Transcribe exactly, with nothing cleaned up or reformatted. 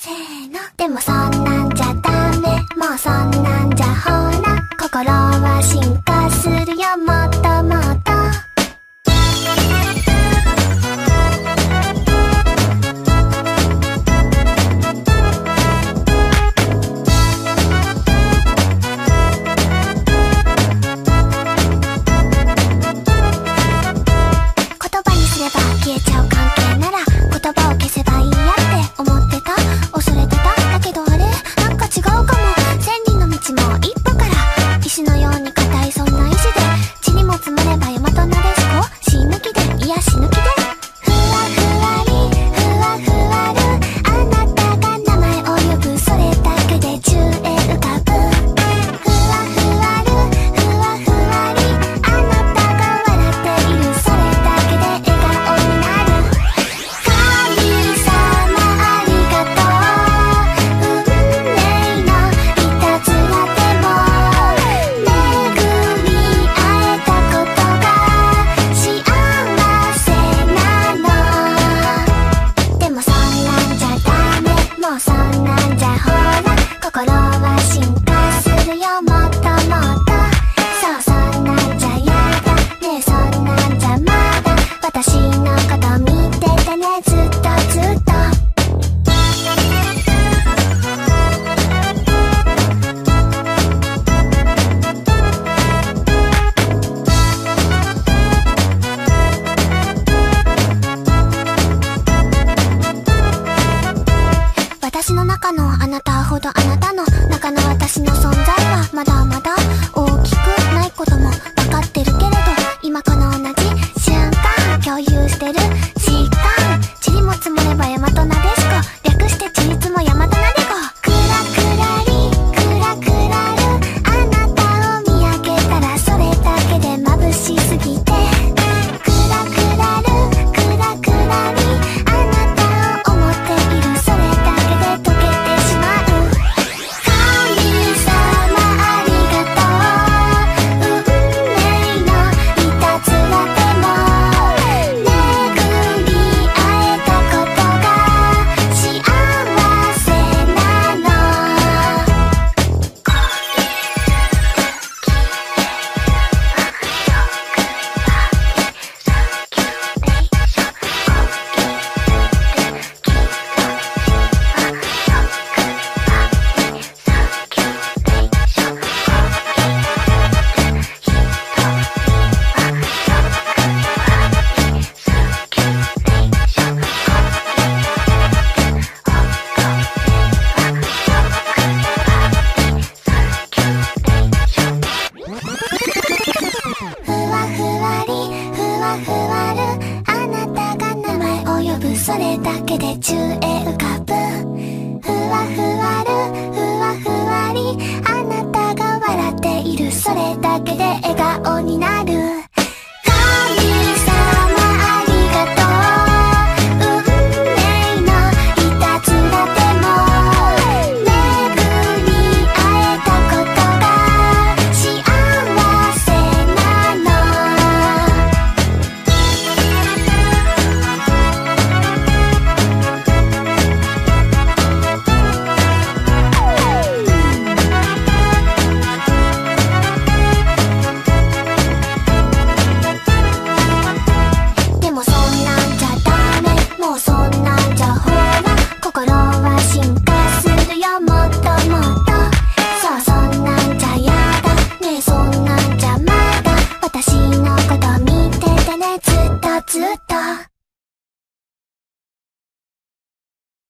せーの。でもそんなんじゃダメ、もうそんなんじゃほら心は進化するよ、もっともっと。言葉にすれば消えちゃう関係なら言葉を消せばいいやって思ってた、恐れてた。だけどあれなんか違うかも。千里の道も一歩から、石のように硬いそんな石で、地にも積もれば大和なでしこ、死ぬ気でいや死ぬ気で、ふわふわりふわふわる、あなたが名前を呼ぶ、それだけで宙へ浮かぶ。ふわふわるふわふわり、あなたが笑っている、それだけで笑顔になる。神様ありがとう、運命のいたずらでも巡り会えたことが幸せなの。でもそんなんじゃダメ、もうそんなんじゃほら心は進化するよ、もっともっと。そうそんなんじゃやだねえ、そんなんじゃまだ私のこと見ててね、ずっとずっと。私の中のあなたほどあなたの中の私の存在はまだまだ大きくないことも分かってるけれど、今この同じ瞬間共有してる時間、地にも積もれば大和なでしこ、略してちりつも大和なでこ。クラクラリクラクラる、あなたを見上げたらそれだけで眩しすぎて、クラクラるクラクラリ、あなたを思っている、それだけで溶けてしまう。神様ありがとう、運命のいたずらでも巡り会えたことが幸せなの。ふわふわりふわふわる、あなたが名前を呼ぶ、それだけで宙へ浮かぶ。ふわふわるふわふわり、あなたが笑っている、それだけで笑顔になる。神様ありがとう、運命のいたずらでも巡り会えたことが幸せなの。でもそんなんじゃダメ、もうそんなんじゃほら心は進化するよ、もっともっと。そうそんなんじゃやだねえ、そんなんじゃまだ私のこと見ててね、ずっとずっと。